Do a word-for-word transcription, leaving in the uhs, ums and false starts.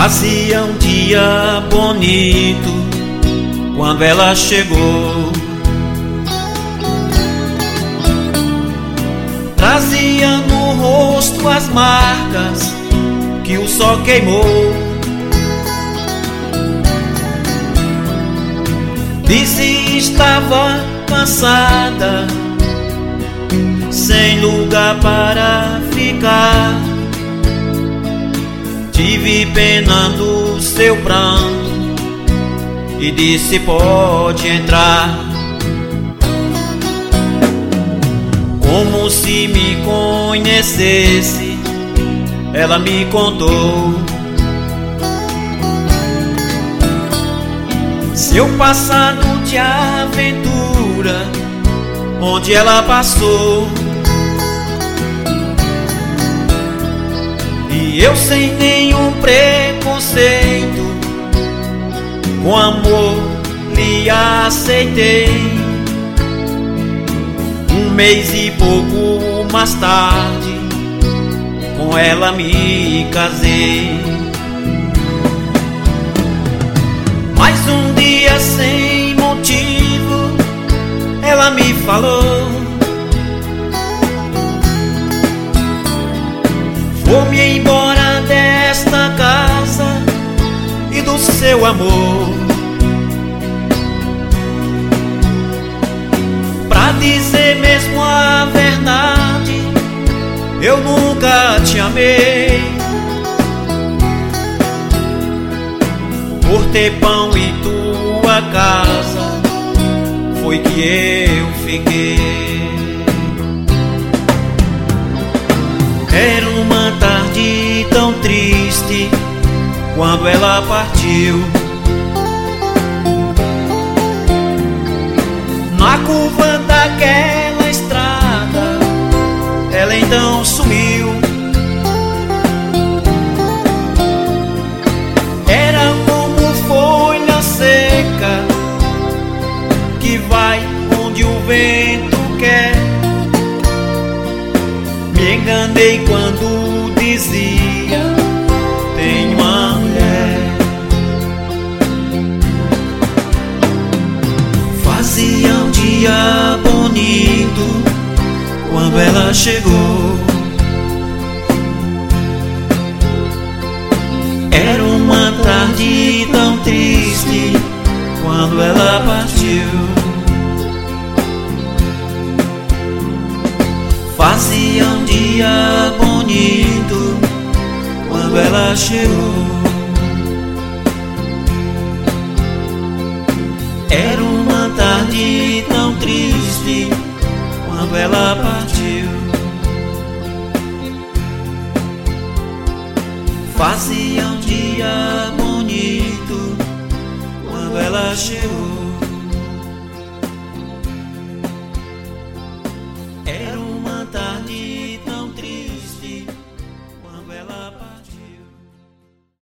Fazia um dia bonito quando ela chegou. Trazia no rosto as marcas que o sol queimou. Disse estava cansada, sem lugar para ficar. Tive pena do seu pranto e disse pode entrar. Como se me conhecesse, ela me contou seu passado de aventura, onde ela passou. E eu sem nenhum preconceito, com amor lhe aceitei. Um mês e pouco mais tarde, com ela me casei. Mas um dia sem motivo, ela me falou: vou-me embora desta casa e do seu amor. Pra dizer mesmo a verdade, eu nunca te amei. Por ter pão e tua casa, foi que eu fiquei. Era uma tarde tão triste quando ela partiu. Na curva daquela estrada, ela então sumiu. Era como folha seca que vai onde o vento quer. Me enganei quando dizia tenho uma mulher. Fazia um dia bonito quando ela chegou. Era uma tarde tão triste quando ela partiu. Fazia um dia bonito quando ela chegou. Era uma tarde tão triste quando ela partiu. Fazia um dia bonito quando ela chegou.